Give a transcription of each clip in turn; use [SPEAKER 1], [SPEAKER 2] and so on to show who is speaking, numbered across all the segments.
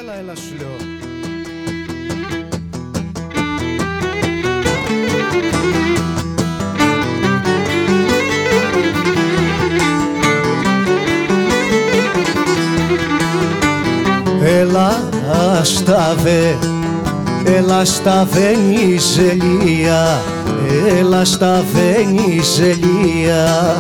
[SPEAKER 1] Έλα σου λέω. Έλα στα Βενιζελία, έλα στα Βενιζελία.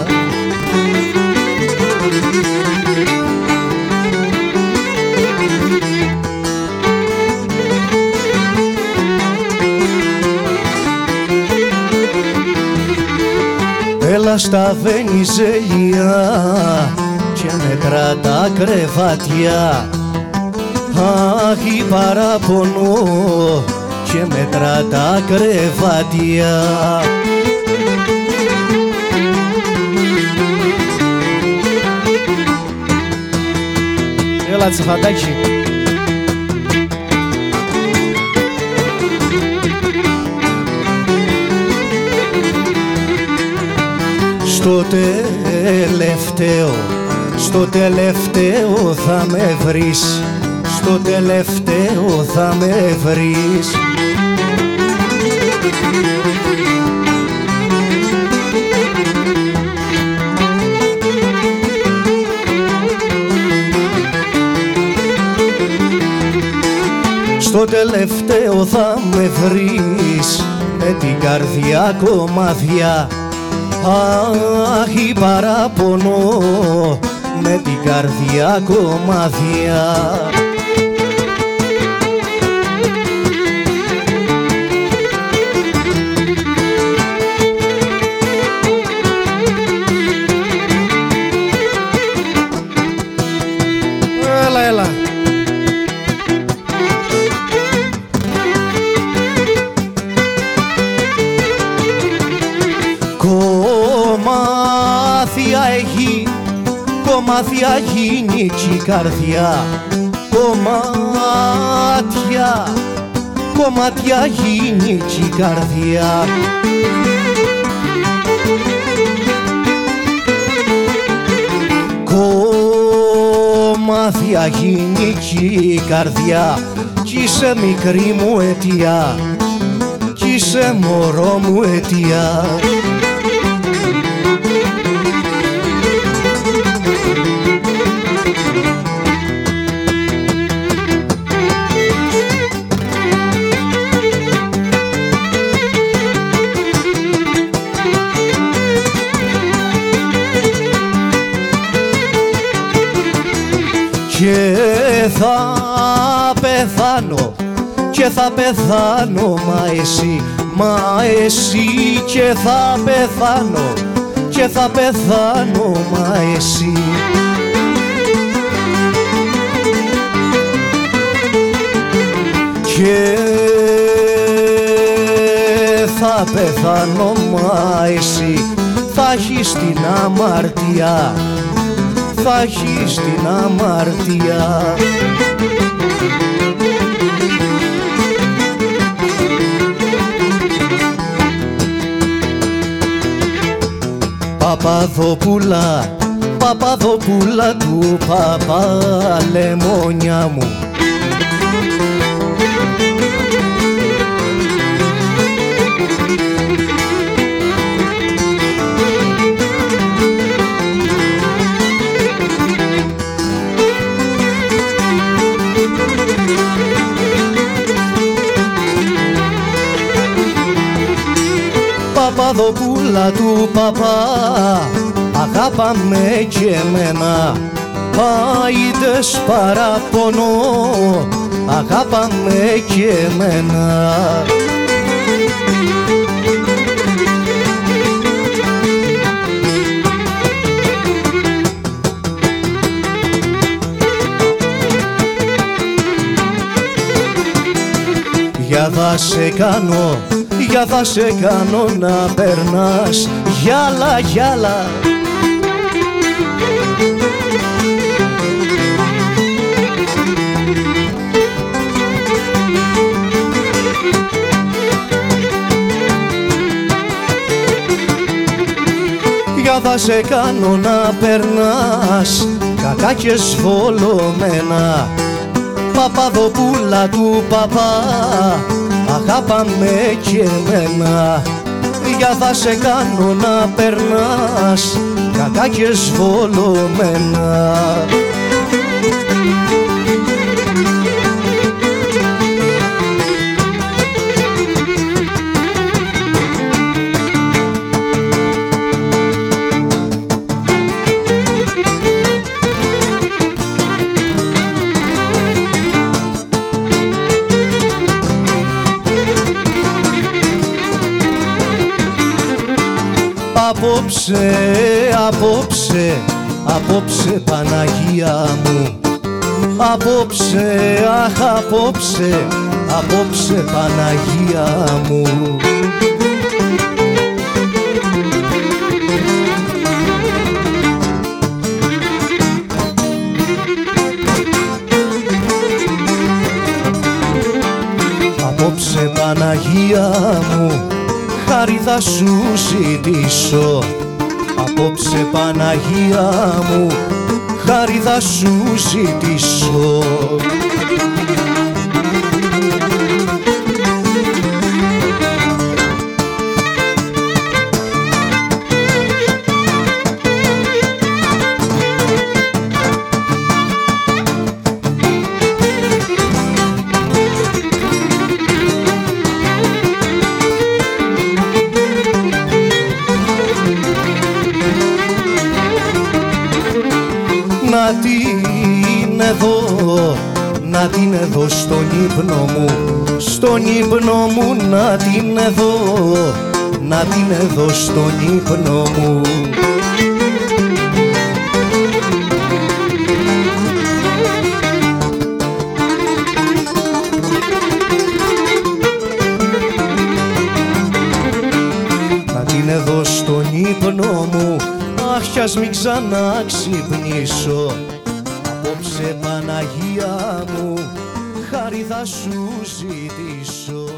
[SPEAKER 1] Έλα στα Βενιζελία και μετρά τα κρεβάτια. Αχ, η παραπονώ και μετρά τα κρεβάτια. Έλα τσιφαντάκι. Στο τελευταίο θα με βρεις, στο τελευταίο θα με βρεις. Στο τελευταίο θα με βρεις, με την καρδιά κομμάτια. Αχ, η παραπονώ, με την καρδιά κομμάτια. Έλα. Κομμάτια γίνει κι η καρδιά, κομμάτια γίνει κι η καρδιά. Κομμάτια γίνει κι η καρδιά, κι είσαι μικρή μου αιτία, κι είσαι μωρό μου αιτία. Και θα πεθάνω, μα εσύ και θα πεθάνω, μα εσύ. Και θα πεθάνω, μα εσύ θα έχεις την αμαρτία, θα έχεις την αμαρτία. Παπαδοπούλα του Παπαλεμόνια μου. Παπαδοπούλα του Παπά, αγάπαμε κι εμένα. Άιντες παραπονώ, αγάπαμε κι εμένα. Για θα σε κάνω να περνάς γυάλα. Για θα σε κάνω να περνάς κακά και σβολωμένα. Παπαδοπούλα του παπά, αγάπαμε και εμένα, για θα σε κάνω να περνάς κακά και σβολωμένα. Απόψε Παναγία μου, απόψε Παναγία μου. Απόψε Παναγία μου, χάρη θα σου ζητήσω. Απόψε Παναγία μου, χάρη θα σου ζητήσω. Να την εδώ στον ύπνο μου, να την εδώ στον ύπνο μου. Να την εδώ στον ύπνο μου, αχ κι ας μην ξανά ξυπνήσω. Απόψε Παναγία μου, χάρη θα σου ζητήσω.